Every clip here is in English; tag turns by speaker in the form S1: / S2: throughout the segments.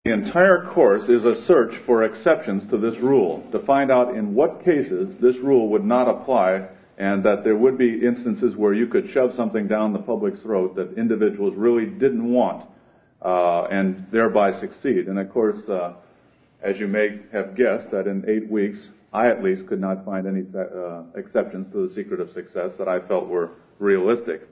S1: The entire course is a search for exceptions to this rule, to find out in what cases this rule would not apply, and that there would be instances where you could shove something down the public's throat that individuals really didn't want, and thereby succeed. And of course, as you may have guessed, that in 8 weeks, I at least could not find any exceptions to the secret of success that I felt were realistic.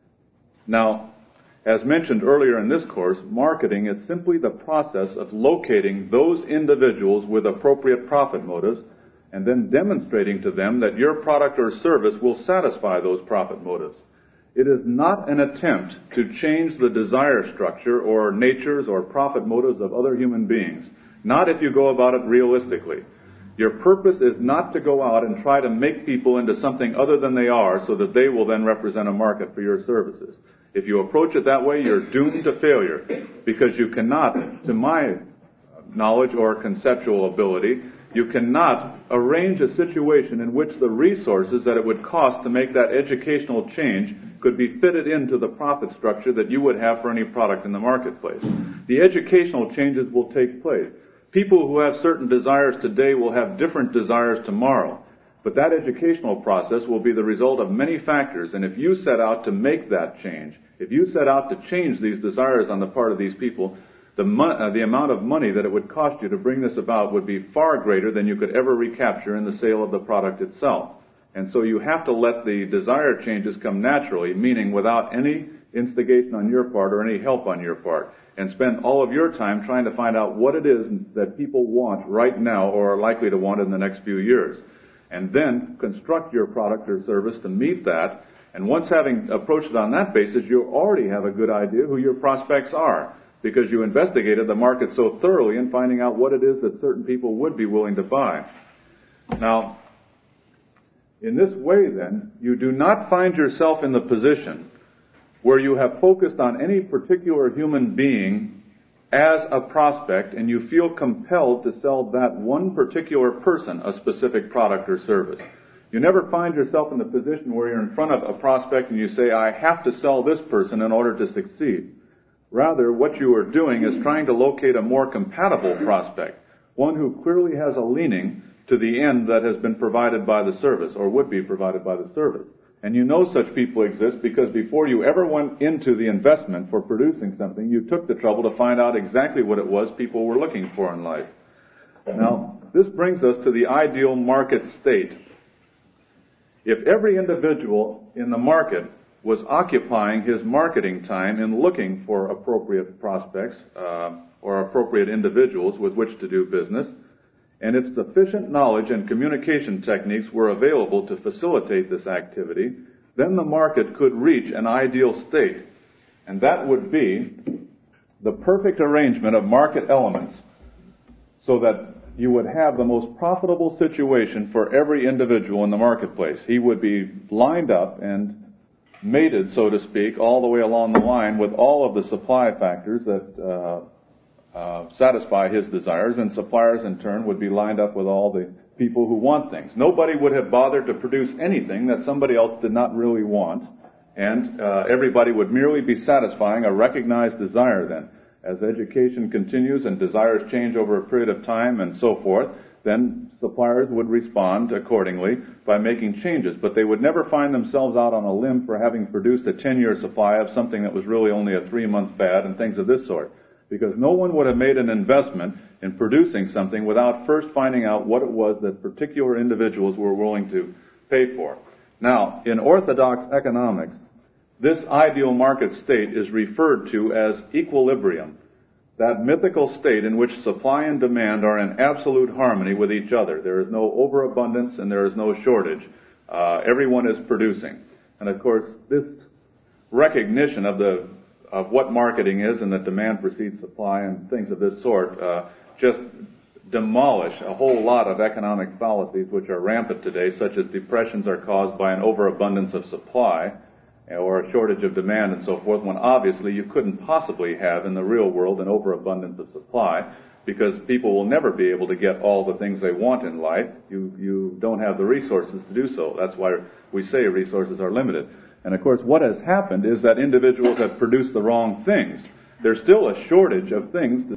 S1: Now, as mentioned earlier in this course, marketing is simply the process of locating those individuals with appropriate profit motives and then demonstrating to them that your product or service will satisfy those profit motives. It is not an attempt to change the desire structure or natures or profit motives of other human beings, not if you go about it realistically. Your purpose is not to go out and try to make people into something other than they are so that they will then represent a market for your services. If you approach it that way, you're doomed to failure, because you cannot, to my knowledge or conceptual ability, you cannot arrange a situation in which the resources that it would cost to make that educational change could be fitted into the profit structure that you would have for any product in the marketplace. The educational changes will take place. People who have certain desires today will have different desires tomorrow. But that educational process will be the result of many factors, and if you set out to make that change, if you set out to change these desires on the part of these people, the amount of money that it would cost you to bring this about would be far greater than you could ever recapture in the sale of the product itself. And so you have to let the desired changes come naturally, meaning without any instigation on your part or any help on your part, and spend all of your time trying to find out what it is that people want right now or are likely to want in the next few years. And then construct your product or service to meet that. And once having approached it on that basis, you already have a good idea who your prospects are, because you investigated the market so thoroughly in finding out what it is that certain people would be willing to buy. Now, in this way then, you do not find yourself in the position where you have focused on any particular human being as a prospect, and you feel compelled to sell that one particular person a specific product or service. You never find yourself in the position where you're in front of a prospect and you say, I have to sell this person in order to succeed. Rather, what you are doing is trying to locate a more compatible prospect, one who clearly has a leaning to the end that has been provided by the service, or would be provided by the service. And you know such people exist because before you ever went into the investment for producing something, you took the trouble to find out exactly what it was people were looking for in life. Now, this brings us to the ideal market state. If every individual in the market was occupying his marketing time in looking for appropriate prospects or appropriate individuals with which to do business, and if sufficient knowledge and communication techniques were available to facilitate this activity, then the market could reach an ideal state. And that would be the perfect arrangement of market elements so that you would have the most profitable situation for every individual in the marketplace. He would be lined up and mated, so to speak, all the way along the line with all of the supply factors that satisfy his desires, and suppliers in turn would be lined up with all the people who want things. Nobody would have bothered to produce anything that somebody else did not really want, and everybody would merely be satisfying a recognized desire then. As education continues and desires change over a period of time and so forth, then suppliers would respond accordingly by making changes. But they would never find themselves out on a limb for having produced a 10-year supply of something that was really only a 3-month fad and things of this sort. Because no one would have made an investment in producing something without first finding out what it was that particular individuals were willing to pay for. Now, in orthodox economics, this ideal market state is referred to as equilibrium, that mythical state in which supply and demand are in absolute harmony with each other. There is no overabundance and there is no shortage. Everyone is producing. And of course, this recognition of what marketing is and that demand precedes supply and things of this sort just demolish a whole lot of economic fallacies which are rampant today, such as depressions are caused by an overabundance of supply or a shortage of demand and so forth, when obviously you couldn't possibly have in the real world an overabundance of supply, because people will never be able to get all the things they want in life. You don't have the resources to do so. That's why we say resources are limited. And of course, what has happened is that individuals have produced the wrong things. There's still a shortage of things